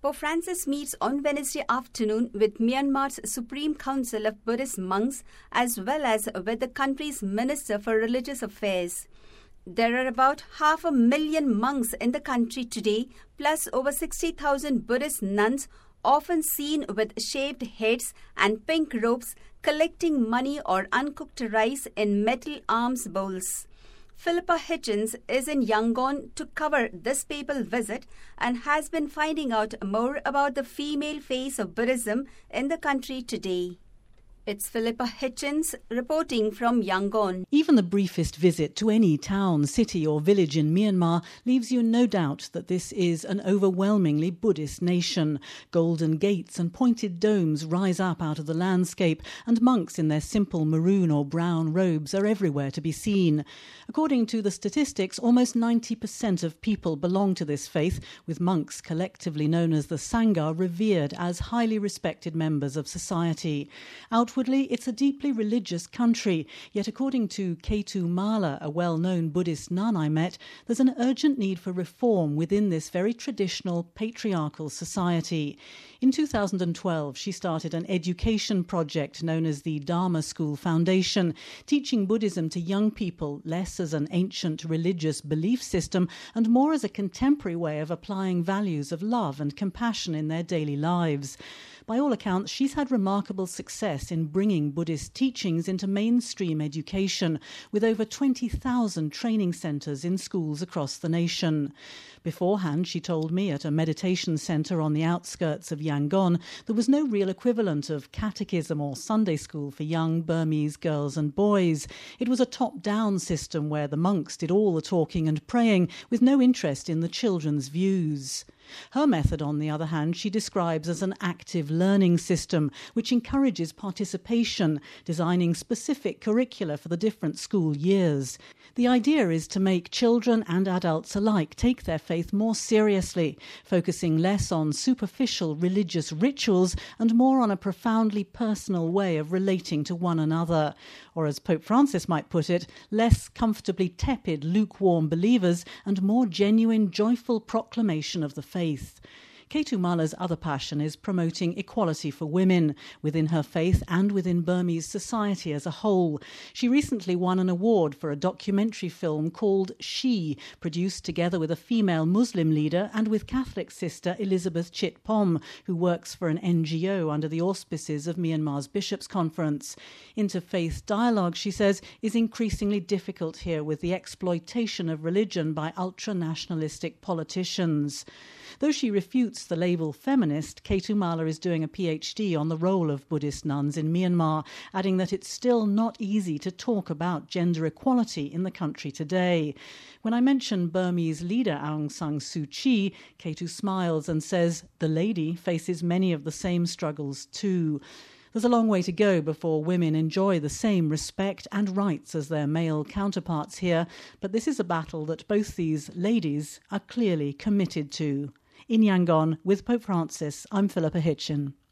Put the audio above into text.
Pope Francis meets on Wednesday afternoon with Myanmar's Supreme Council of Buddhist monks as well as with the country's Minister for Religious Affairs. There are about 500,000 monks in the country today, plus over 60,000 Buddhist nuns, often seen with shaved heads and pink robes, collecting money or uncooked rice in metal alms bowls. Philippa Hitchens is in Yangon to cover this papal visit and has been finding out more about the female face of Buddhism in the country today. It's Philippa Hitchens reporting from Yangon. Even the briefest visit to any town, city or village in Myanmar leaves you in no doubt that this is an overwhelmingly Buddhist nation. Golden gates and pointed domes rise up out of the landscape, and monks in their simple maroon or brown robes are everywhere to be seen. According to the statistics, almost 90% of people belong to this faith, with monks collectively known as the Sangha revered as highly respected members of society. Outwardly, it's a deeply religious country, yet according to Ketu Mala, a well-known Buddhist nun I met, there's an urgent need for reform within this very traditional patriarchal society. In 2012, she started an education project known as the Dharma School Foundation, teaching Buddhism to young people less as an ancient religious belief system and more as a contemporary way of applying values of love and compassion in their daily lives. By all accounts, she's had remarkable success in bringing Buddhist teachings into mainstream education, with over 20,000 training centres in schools across the nation. Beforehand, she told me, at a meditation centre on the outskirts of Yangon, there was no real equivalent of catechism or Sunday school for young Burmese girls and boys. It was a top-down system where the monks did all the talking and praying, with no interest in the children's views. Her method, on the other hand, she describes as an active learning system which encourages participation, designing specific curricula for the different school years. The idea is to make children and adults alike take their faith more seriously, focusing less on superficial religious rituals and more on a profoundly personal way of relating to one another. Or, as Pope Francis might put it, less comfortably tepid, lukewarm believers and more genuine, joyful proclamation of the faith. Ketu Mala's other passion is promoting equality for women within her faith and within Burmese society as a whole. She recently won an award for a documentary film called She, produced together with a female Muslim leader and with Catholic sister Elizabeth Chitpom, who works for an NGO under the auspices of Myanmar's Bishops' Conference. Interfaith dialogue, she says, is increasingly difficult here with the exploitation of religion by ultra-nationalistic politicians. Though she refutes the label feminist, Ketu Mala is doing a PhD on the role of Buddhist nuns in Myanmar, adding that it's still not easy to talk about gender equality in the country today. When I mention Burmese leader Aung San Suu Kyi, Ketu smiles and says the lady faces many of the same struggles too. There's a long way to go before women enjoy the same respect and rights as their male counterparts here, but this is a battle that both these ladies are clearly committed to. In Yangon, with Pope Francis, I'm Philippa Hitchen.